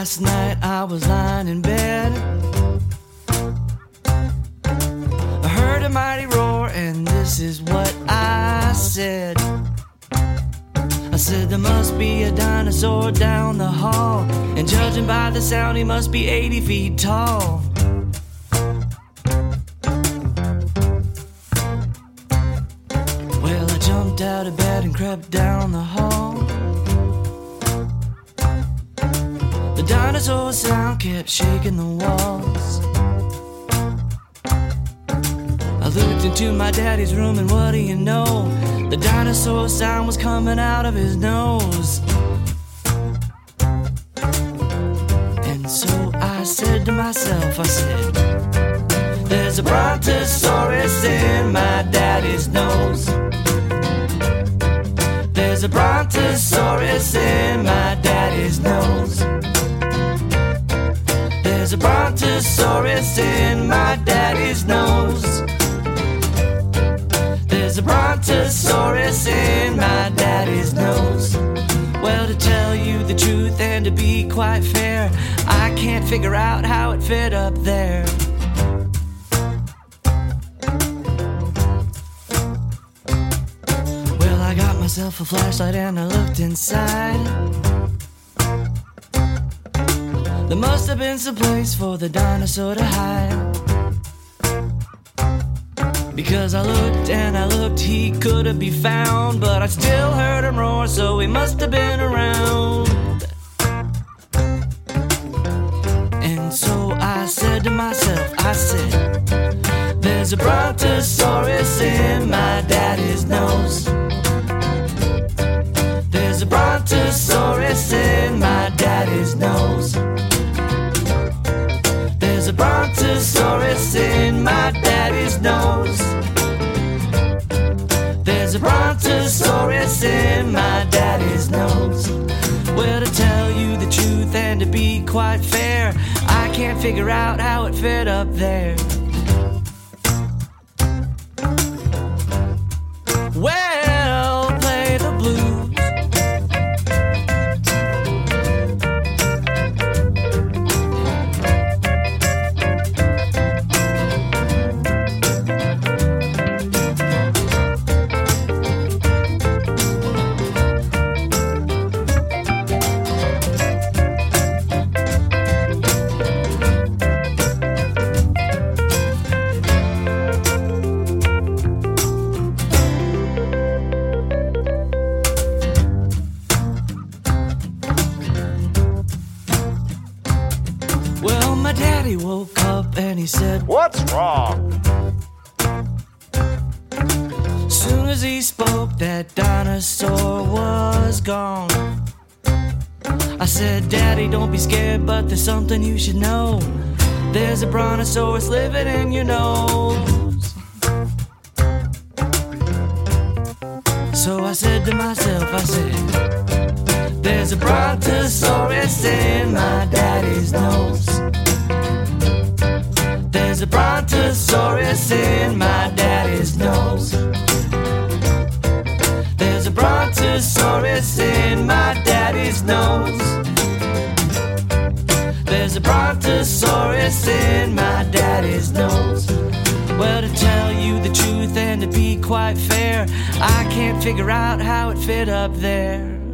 Last night I was lying in bed. I heard a mighty roar, and this is what I said. I said there must be a dinosaur down the hall, and judging by the sound he must be 80 feet tall. Well, I jumped out of bed and crept down the hall. The dinosaur sound kept shaking the walls. I looked into my daddy's room, and what do you know? The dinosaur sound was coming out of his nose. And so I said to myself, I said, there's a brontosaurus in my daddy's nose. There's a brontosaurus in my daddy's nose. There's a brontosaurus in my daddy's nose. There's a brontosaurus in my daddy's nose. Well, to tell you the truth and to be quite fair, I can't figure out how it fit up there. Well, I got myself a flashlight and I looked inside. There must have been some place for the dinosaur to hide. Because I looked and I looked, he couldn't be found, but I still heard him roar, so he must have been around. And so I said to myself, I said, there's a brontosaurus in my daddy's nose. There's a brontosaurus in my daddy's nose. There's a brontosaurus in my daddy's nose. There's a brontosaurus in my daddy's nose. Well, to tell you the truth and to be quite fair, I can't figure out how it fit up there. Well, play the blues. Well, my daddy woke up and he said, What's wrong? Soon as he spoke, that dinosaur was gone. I said, Daddy, don't be scared, but there's something you should know. There's a brontosaurus living in your nose. So I said to myself, I said, there's a brontosaurus in my daddy's nose. There's a brontosaurus in my daddy's nose. There's a brontosaurus in my daddy's nose. There's a brontosaurus in my daddy's nose. Well, to tell you the truth and to be quite fair, I can't figure out how it fit up there.